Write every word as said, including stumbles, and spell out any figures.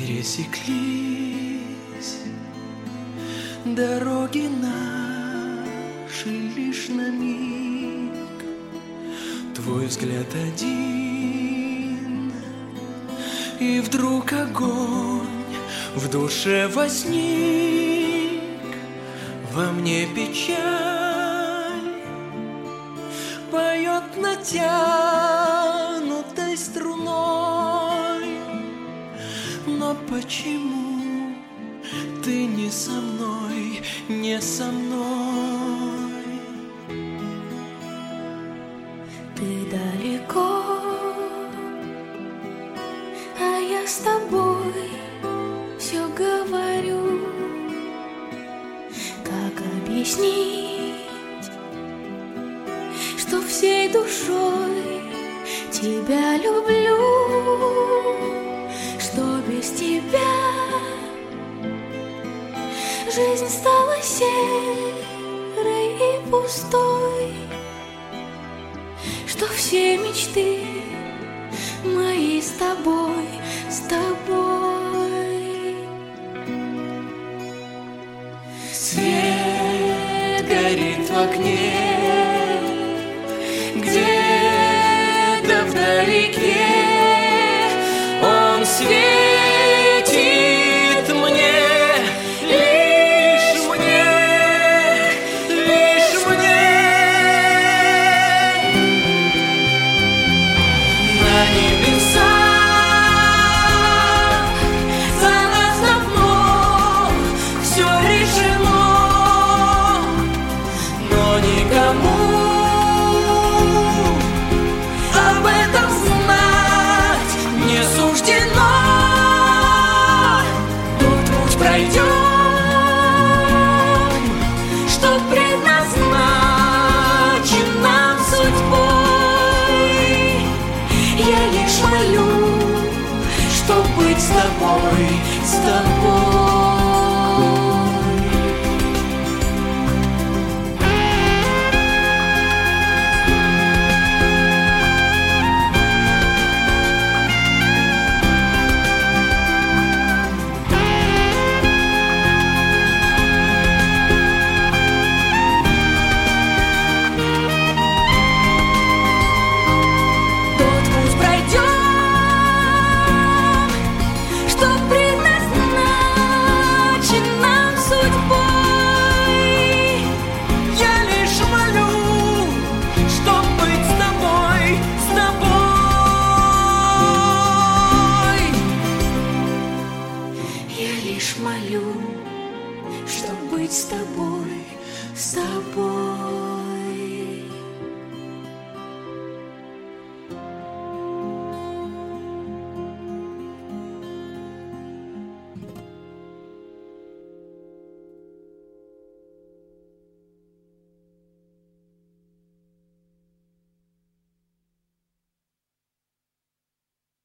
пересеклись дороги наши лишь на миг. Твой взгляд один, и вдруг огонь в душе возник. Во мне печаль поет натянутой струной. Но почему ты не со мной, не со мной? Ты далеко, а я с тобой все говорю. Как объяснить, что всей душой тебя люблю, что без тебя жизнь стала серой и пустой, что все мечты мои с тобой, с тобой. Свет горит в окне, где-то вдалеке. Он светит мне, лишь мне, лишь мне. На небесах за нас давно все решено, но никому об этом знать не суждено. Тот путь пройдем, что предназначен нам судьбой. Я лишь молю, чтоб быть с тобой, с тобой.